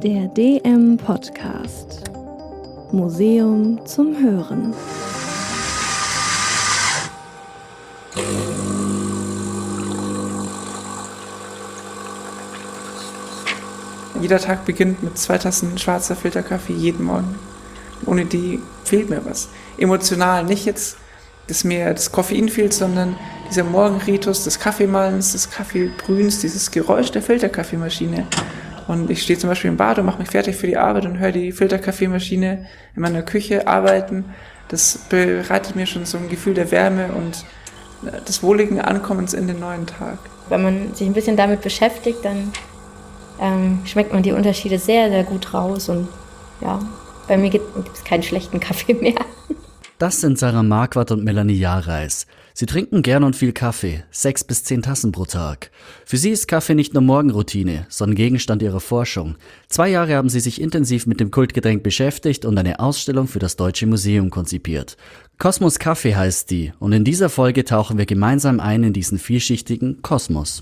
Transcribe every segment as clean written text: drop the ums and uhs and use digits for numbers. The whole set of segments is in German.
Der DM Podcast. Museum zum Hören. Jeder Tag beginnt mit 2 Tassen schwarzer Filterkaffee jeden Morgen. Ohne die fehlt mir was. Emotional, nicht jetzt, dass mir das Koffein fehlt, sondern dieser Morgenritus des Kaffeemalens, des Kaffeebrühens, dieses Geräusch der Filterkaffeemaschine. Und ich stehe zum Beispiel im Bad und mache mich fertig für die Arbeit und höre die Filterkaffeemaschine in meiner Küche arbeiten. Das bereitet mir schon so ein Gefühl der Wärme und des wohligen Ankommens in den neuen Tag. Wenn man sich ein bisschen damit beschäftigt, dann schmeckt man die Unterschiede sehr, sehr gut raus. Und ja, bei mir gibt es keinen schlechten Kaffee mehr. Das sind Sarah Marquardt und Melanie Jahrreis. Sie trinken gern und viel Kaffee, 6 bis 10 Tassen pro Tag. Für sie ist Kaffee nicht nur Morgenroutine, sondern Gegenstand ihrer Forschung. 2 Jahre haben sie sich intensiv mit dem Kultgetränk beschäftigt und eine Ausstellung für das Deutsche Museum konzipiert. Kosmos Kaffee heißt die, und in dieser Folge tauchen wir gemeinsam ein in diesen vielschichtigen Kosmos.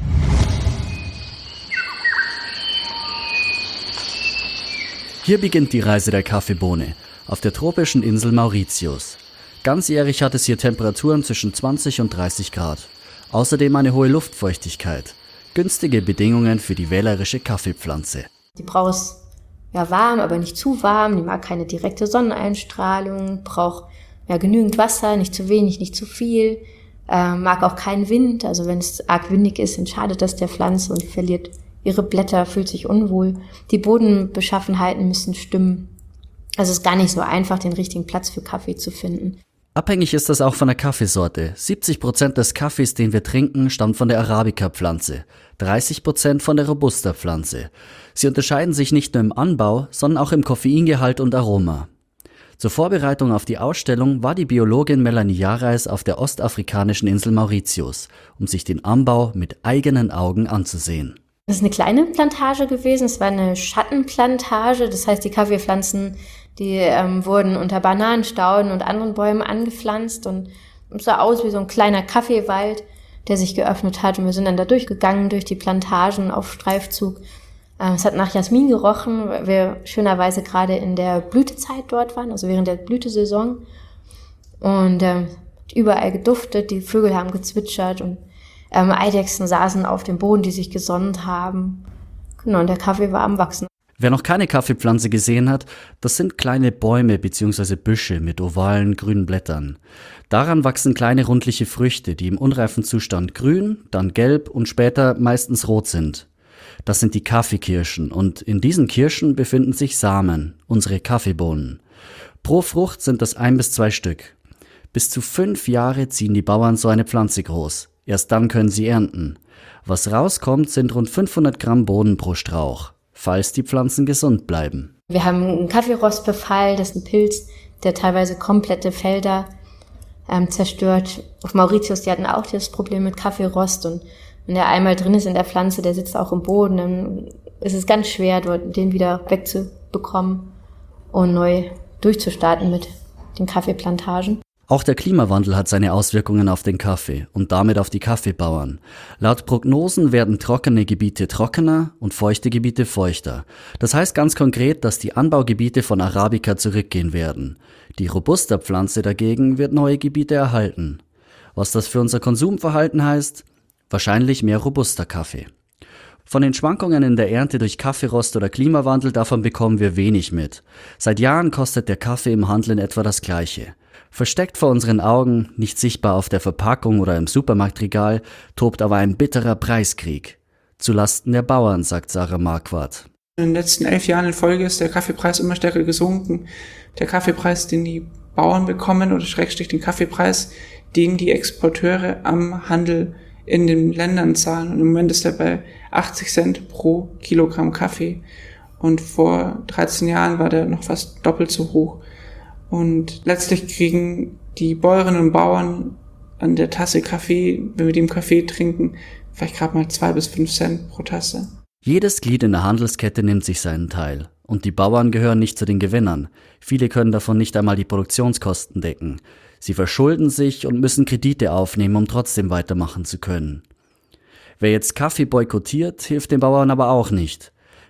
Hier beginnt die Reise der Kaffeebohne auf der tropischen Insel Mauritius. Ganzjährig hat es hier Temperaturen zwischen 20 und 30 Grad. Außerdem eine hohe Luftfeuchtigkeit. Günstige Bedingungen für die wählerische Kaffeepflanze. Die braucht es warm, aber nicht zu warm. Die mag keine direkte Sonneneinstrahlung, braucht genügend Wasser, nicht zu wenig, nicht zu viel. Mag auch keinen Wind. Also wenn es arg windig ist, dann schadet das der Pflanze und die verliert ihre Blätter, fühlt sich unwohl. Die Bodenbeschaffenheiten müssen stimmen. Also es ist gar nicht so einfach, den richtigen Platz für Kaffee zu finden. Abhängig ist das auch von der Kaffeesorte. 70% des Kaffees, den wir trinken, stammt von der Arabica-Pflanze, 30% von der Robusta-Pflanze. Sie unterscheiden sich nicht nur im Anbau, sondern auch im Koffeingehalt und Aroma. Zur Vorbereitung auf die Ausstellung war die Biologin Melanie Jahrreis auf der ostafrikanischen Insel Mauritius, um sich den Anbau mit eigenen Augen anzusehen. Das ist eine kleine Plantage gewesen, es war eine Schattenplantage, das heißt die Kaffeepflanzen, die wurden unter Bananenstauden und anderen Bäumen angepflanzt und es sah aus wie so ein kleiner Kaffeewald, der sich geöffnet hat und wir sind dann da durchgegangen durch die Plantagen auf Streifzug. Es hat nach Jasmin gerochen, weil wir schönerweise gerade in der Blütezeit dort waren, also während der Blütesaison und überall geduftet, die Vögel haben gezwitschert und Eidechsen saßen auf dem Boden, die sich gesonnt haben. Genau, und der Kaffee war am Wachsen. Wer noch keine Kaffeepflanze gesehen hat, das sind kleine Bäume bzw. Büsche mit ovalen grünen Blättern. Daran wachsen kleine rundliche Früchte, die im unreifen Zustand grün, dann gelb und später meistens rot sind. Das sind die Kaffeekirschen und in diesen Kirschen befinden sich Samen, unsere Kaffeebohnen. Pro Frucht sind das 1 bis 2 Stück. Bis zu 5 Jahre ziehen die Bauern so eine Pflanze groß. Erst dann können sie ernten. Was rauskommt, sind rund 500 Gramm Boden pro Strauch, falls die Pflanzen gesund bleiben. Wir haben einen Kaffeerostbefall, das ist ein Pilz, der teilweise komplette Felder zerstört. Auf Mauritius, die hatten auch das Problem mit Kaffeerost und wenn der einmal drin ist in der Pflanze, der sitzt auch im Boden, dann ist es ganz schwer, dort den wieder wegzubekommen und neu durchzustarten mit den Kaffeeplantagen. Auch der Klimawandel hat seine Auswirkungen auf den Kaffee und damit auf die Kaffeebauern. Laut Prognosen werden trockene Gebiete trockener und feuchte Gebiete feuchter. Das heißt ganz konkret, dass die Anbaugebiete von Arabica zurückgehen werden. Die Robusta-Pflanze dagegen wird neue Gebiete erhalten. Was das für unser Konsumverhalten heißt? Wahrscheinlich mehr Robusta-Kaffee. Von den Schwankungen in der Ernte durch Kaffeerost oder Klimawandel, davon bekommen wir wenig mit. Seit Jahren kostet der Kaffee im Handel in etwa das Gleiche. Versteckt vor unseren Augen, nicht sichtbar auf der Verpackung oder im Supermarktregal, tobt aber ein bitterer Preiskrieg. Zulasten der Bauern, sagt Sarah Marquardt. In den letzten 11 Jahren in Folge ist der Kaffeepreis immer stärker gesunken. Der Kaffeepreis, den die Bauern bekommen, oder Schrägstrich den Kaffeepreis, den die Exporteure am Handel in den Ländern zahlen. Und im Moment ist er bei 80 Cent pro Kilogramm Kaffee. Und vor 13 Jahren war der noch fast doppelt so hoch. Und letztlich kriegen die Bäuerinnen und Bauern an der Tasse Kaffee, wenn wir den Kaffee trinken, vielleicht gerade mal 2 bis 5 Cent pro Tasse. Jedes Glied in der Handelskette nimmt sich seinen Teil. Und die Bauern gehören nicht zu den Gewinnern. Viele können davon nicht einmal die Produktionskosten decken. Sie verschulden sich und müssen Kredite aufnehmen, um trotzdem weitermachen zu können. Wer jetzt Kaffee boykottiert, hilft den Bauern aber auch nicht.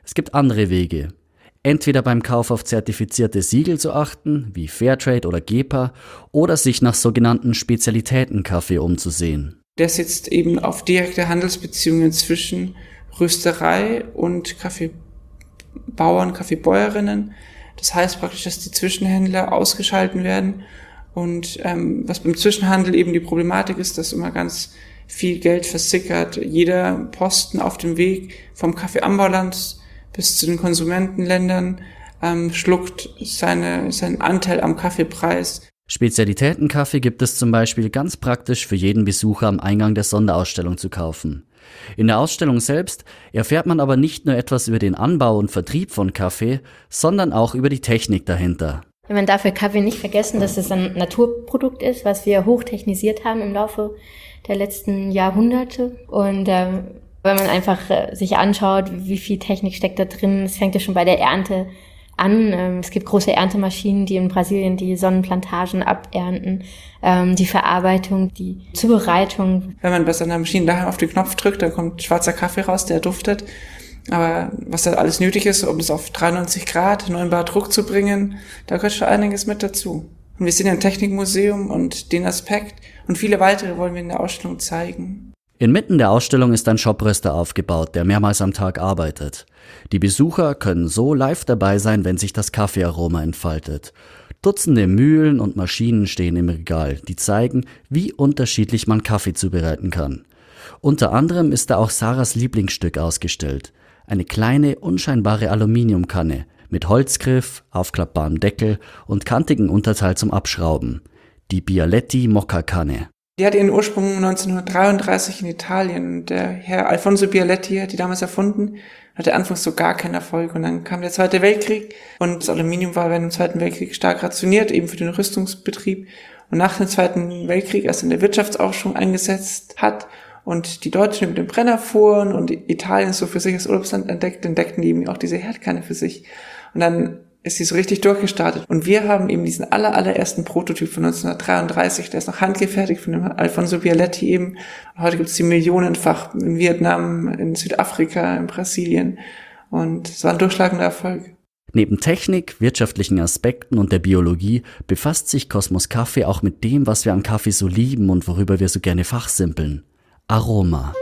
Es gibt andere Wege. Entweder beim Kauf auf zertifizierte Siegel zu achten, wie Fairtrade oder GEPA, oder sich nach sogenannten Spezialitätenkaffee umzusehen. Der setzt eben auf direkte Handelsbeziehungen zwischen Rösterei und Kaffeebauern, Kaffeebäuerinnen. Das heißt praktisch, dass die Zwischenhändler ausgeschalten werden. Und was beim Zwischenhandel eben die Problematik ist, dass immer ganz viel Geld versickert. Jeder Posten auf dem Weg vom Kaffeeanbauland bis zu den Konsumentenländern schluckt seinen Anteil am Kaffeepreis. Spezialitätenkaffee gibt es zum Beispiel ganz praktisch für jeden Besucher am Eingang der Sonderausstellung zu kaufen. In der Ausstellung selbst erfährt man aber nicht nur etwas über den Anbau und Vertrieb von Kaffee, sondern auch über die Technik dahinter. Man darf für Kaffee nicht vergessen, dass es ein Naturprodukt ist, was wir hochtechnisiert haben im Laufe der letzten Jahrhunderte. Und wenn man einfach sich anschaut, wie viel Technik steckt da drin, es fängt ja schon bei der Ernte an. Es gibt große Erntemaschinen, die in Brasilien die Sonnenplantagen abernten, die Verarbeitung, die Zubereitung. Wenn man bei seiner Maschine daheim auf den Knopf drückt, dann kommt schwarzer Kaffee raus, der duftet. Aber was da alles nötig ist, um es auf 93 Grad 9 Bar Druck zu bringen, da gehört schon einiges mit dazu. Und wir sind ja im Technikmuseum und den Aspekt und viele weitere wollen wir in der Ausstellung zeigen. Inmitten der Ausstellung ist ein Shopröster aufgebaut, der mehrmals am Tag arbeitet. Die Besucher können so live dabei sein, wenn sich das Kaffeearoma entfaltet. Dutzende Mühlen und Maschinen stehen im Regal, die zeigen, wie unterschiedlich man Kaffee zubereiten kann. Unter anderem ist da auch Sarahs Lieblingsstück ausgestellt. Eine kleine, unscheinbare Aluminiumkanne mit Holzgriff, aufklappbarem Deckel und kantigen Unterteil zum Abschrauben. Die Bialetti Mokka-Kanne. Die hat ihren Ursprung 1933 in Italien. Der Herr Alfonso Bialetti hat die damals erfunden, hatte anfangs so gar keinen Erfolg. Und dann kam der Zweite Weltkrieg und das Aluminium war während dem Zweiten Weltkrieg stark rationiert, eben für den Rüstungsbetrieb. Und nach dem Zweiten Weltkrieg erst in der Wirtschaftsaufschwung eingesetzt hat und die Deutschen mit dem Brenner fuhren und Italien so für sich als Urlaubsland entdeckten die eben auch diese Herdkanne für sich. Und dann ist sie so richtig durchgestartet. Und wir haben eben diesen allerersten Prototyp von 1933, der ist noch handgefertigt von dem Alfonso Bialetti eben. Heute gibt es die millionenfach in Vietnam, in Südafrika, in Brasilien. Und es war ein durchschlagender Erfolg. Neben Technik, wirtschaftlichen Aspekten und der Biologie befasst sich Kosmos Kaffee auch mit dem, was wir am Kaffee so lieben und worüber wir so gerne fachsimpeln. Aroma.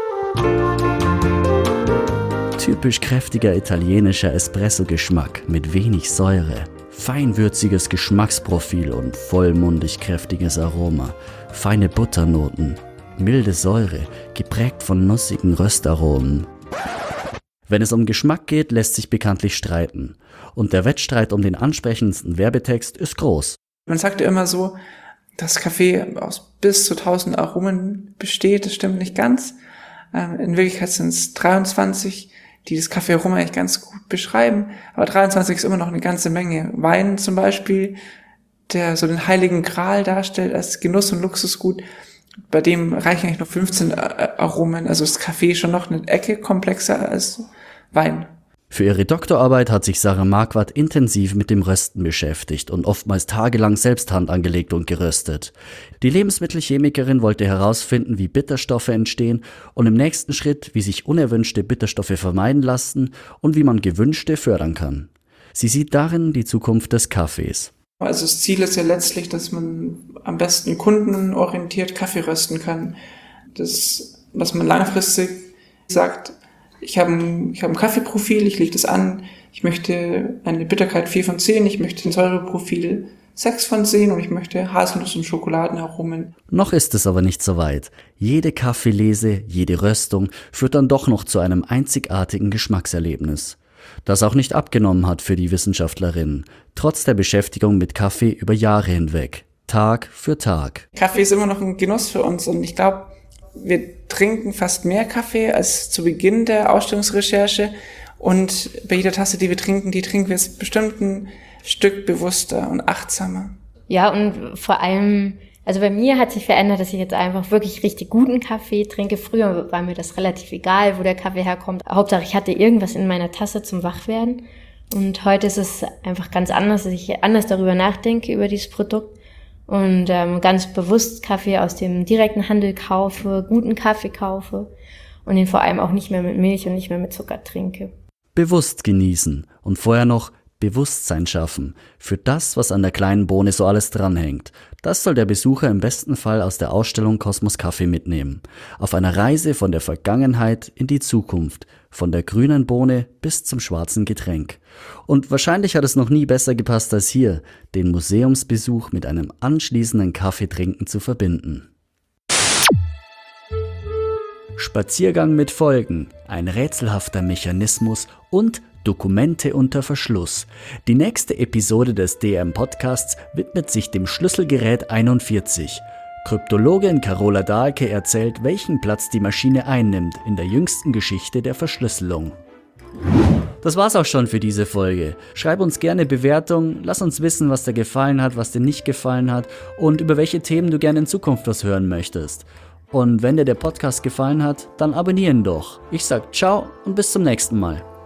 Typisch kräftiger italienischer Espresso-Geschmack mit wenig Säure, feinwürziges Geschmacksprofil und vollmundig kräftiges Aroma, feine Butternoten, milde Säure, geprägt von nussigen Röstaromen. Wenn es um Geschmack geht, lässt sich bekanntlich streiten. Und der Wettstreit um den ansprechendsten Werbetext ist groß. Man sagt ja immer so, dass Kaffee aus bis zu 1000 Aromen besteht. Das stimmt nicht ganz. In Wirklichkeit sind es 23, die das Kaffeearoma eigentlich ganz gut beschreiben. Aber 23 ist immer noch eine ganze Menge. Wein zum Beispiel, der so den heiligen Gral darstellt als Genuss- und Luxusgut, bei dem reichen eigentlich noch 15 Aromen. Also ist Kaffee schon noch eine Ecke komplexer als Wein. Für ihre Doktorarbeit hat sich Sarah Marquardt intensiv mit dem Rösten beschäftigt und oftmals tagelang selbst Hand angelegt und geröstet. Die Lebensmittelchemikerin wollte herausfinden, wie Bitterstoffe entstehen und im nächsten Schritt, wie sich unerwünschte Bitterstoffe vermeiden lassen und wie man gewünschte fördern kann. Sie sieht darin die Zukunft des Kaffees. Also das Ziel ist ja letztlich, dass man am besten kundenorientiert Kaffee rösten kann. Das, was man langfristig sagt, ich habe ein Kaffeeprofil, ich lege das an, ich möchte eine Bitterkeit 4 von 10, ich möchte ein Säureprofil 6 von 10 und ich möchte Haselnuss- und Schokoladenaromen. Noch ist es aber nicht so weit. Jede Kaffeelese, jede Röstung führt dann doch noch zu einem einzigartigen Geschmackserlebnis, das auch nicht abgenommen hat für die Wissenschaftlerin, trotz der Beschäftigung mit Kaffee über Jahre hinweg, Tag für Tag. Kaffee ist immer noch ein Genuss für uns und ich glaube, wir trinken fast mehr Kaffee als zu Beginn der Ausstellungsrecherche und bei jeder Tasse, die wir trinken wir es bestimmt ein Stück bewusster und achtsamer. Ja, und vor allem, also bei mir hat sich verändert, dass ich jetzt einfach wirklich richtig guten Kaffee trinke. Früher war mir das relativ egal, wo der Kaffee herkommt. Hauptsache, ich hatte irgendwas in meiner Tasse zum Wachwerden. Und heute ist es einfach ganz anders, dass ich anders darüber nachdenke, über dieses Produkt. Und ganz bewusst Kaffee aus dem direkten Handel kaufe, guten Kaffee kaufe und ihn vor allem auch nicht mehr mit Milch und nicht mehr mit Zucker trinke. bewusst genießen und vorher noch Bewusstsein schaffen für das, was an der kleinen Bohne so alles dranhängt. Das soll der Besucher im besten Fall aus der Ausstellung Kosmos Kaffee mitnehmen. Auf einer Reise von der Vergangenheit in die Zukunft, von der grünen Bohne bis zum schwarzen Getränk. Und wahrscheinlich hat es noch nie besser gepasst als hier, den Museumsbesuch mit einem anschließenden Kaffeetrinken zu verbinden. Spaziergang mit Folgen, ein rätselhafter Mechanismus und Dokumente unter Verschluss. Die nächste Episode des DM-Podcasts widmet sich dem Schlüsselgerät 41. Kryptologin Carola Dahlke erzählt, welchen Platz die Maschine einnimmt in der jüngsten Geschichte der Verschlüsselung. Das war's auch schon für diese Folge. Schreib uns gerne Bewertungen, lass uns wissen, was dir gefallen hat, was dir nicht gefallen hat und über welche Themen du gerne in Zukunft was hören möchtest. Und wenn dir der Podcast gefallen hat, dann abonnieren doch. Ich sag ciao und bis zum nächsten Mal.